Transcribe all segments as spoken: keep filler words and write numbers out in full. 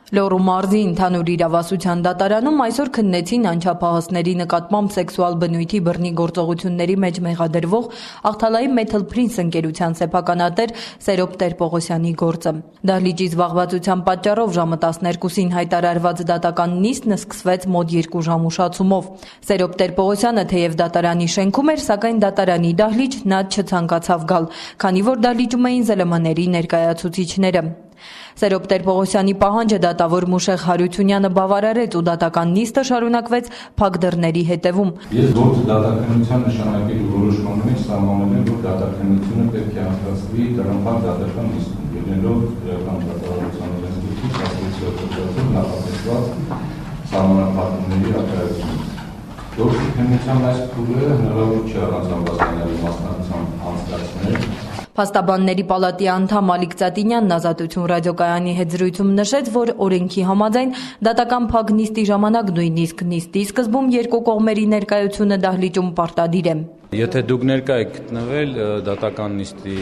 Լոռու մարզի ընդհանուր իրավասության դատարանում այսօր քննեցին անչափահասների նկատմամբ սեքսուալ բնույթի բռնի գործողությունների մեջ մեղադրվող Աղթալայի Metal Prince ընկերության սեփականատեր Սերոբ Տեր-Պողոսյանի գործը։ Դահլիճի զբաղվածության պատճառով ժամը տասներկուսին հայտարարված դատական նիստն սկսվեց մոտ երկու ժամ ուշացումով։ Սերոբ Տեր-Պողոսյանը թեև դատարանի շենքում էր, սակայն դատարանի դահլիճ նա չցանկացավ գալ, քանի որ դահլիճում էին ԶԼՄ-ների ներկայացուցիչները։ Սերոբ Տեր-Պողոսյանի պահանջը դատավոր Մուշեղ Հարությունյանը բավարարեց ու դատական նիստը շարունակվեց փակ դռների հետևում։ Ես գործ դատականության նշանակելու որոշման մեջ սահմանել եմ, որ դատականությունը պետք է անցկացվի դրամփակ դատական նիստում, ելնելով իրական դատավարության օրենսգրքից ասոցիացիայով նախատեսված սահմանափակումների առկայությունից։ Գործի քննության այս փուլը հնարավոր չի առանց ամբաստանյալի մասնակցությամբ անցկացնել։ Փաստաբանների պալատի անդամ Ալիկ Ծատինյանն Ազատություն ռադիոկայանի հետ զրույցում նշեց, որ օրենքի համաձայն դատական փակ նիստի ժամանակ նույնիսկ նիստի սկզբում երկու կողմերի ներկայությունը դահլիճում պարտադիր է։ Եթե դուք ներկա եք գտնվել դատական նիստի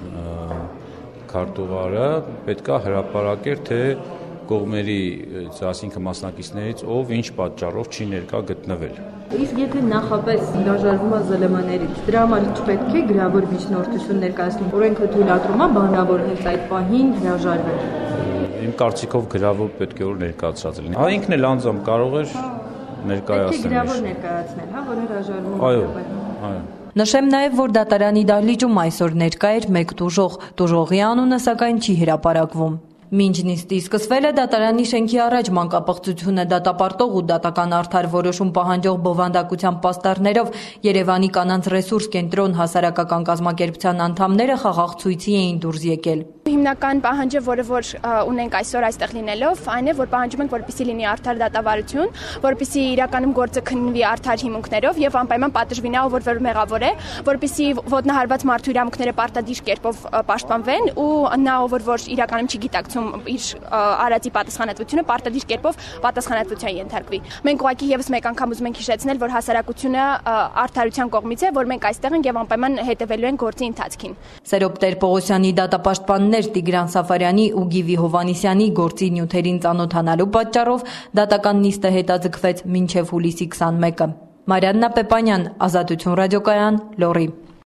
քարտուղարը, պետք է հրապարակեր, թե կողմերի, այսինքն մասնակիցներից ով ինչ պատճառով չի ներկա գտնվել։ Իսկ եթե նախապես հրաժարվում է ԶԼՄ-ներից, դրա համար չպետք է գրավոր միջնորդություն ներկայացնում։ Օրենքը թույլատրում է բանավոր հենց այդ պահին հրաժարվել։ Իմ կարծիքով գրավոր պետք է որ ներկայացած լինի։ Հա ինքն էլ անձամբ կարող էր ներկայացնել։ Գրավոր ներկայացնել, հա, որ հրաժարվում է։ Այո, այո։ Նշեմ նաև, որ դատարանի դահլիճում այսօր ներկա էր մեկ տուժող, տուժողի անունը սակայն չի հրապարակվում։ Մինչ նիստի սկսվելը դատարանի շենքի առաջ մանկապղծությունը դատապարտող ու դատական արդար որոշում պահանջող բովանդակության պաստառներով Երևանի կանանց ռեսուրս կենտրոն հասարակական կազմակերպության անդամները խաղաղ ցույցի էին դուրս եկել։ Հիմնական պահանջը, որը որ ունենք այսօր այստեղ լինելով, այն է, որ պահանջում ենք, որպեսզի լինի արդար դատավարություն, որպեսզի իրականում գործը քննվի արդար հիմունքներով եւ անպայման պատժվի նա, ով որ մեղավոր է, որպեսզի ոտնահարված մարդու իրավունքները պարտադիր կերպով պաշտպանվեն ու նա, ով որ իրականում չի գիտակցում իր արածի պատասխանատվությունը, պարտադիր կերպով պատասխանատվության ենթարկվի։ Մենք ուղղակի եւս մեկ անգամ ուզում ենք հիշեցնել, որ հասարակությունը արդարության կողմից է, որ մենք այստեղ ենք եւ անպայման հետեւելու ենք գործի ընթացքին։ Սերոբ Տեր-Պողոսյանի դատապաշտպաններ Տիգրան Սաֆարյանի ու Գիվի Հովհաննիսյանի գործի նյութերին ծանոթանալու պատճառով դատական նիստը հետաձգվեց մինչև հուլիսի քսանմեկը։ Մարիաննա Պեպանյան, Ազատություն ռադիոկայան, Լոռի։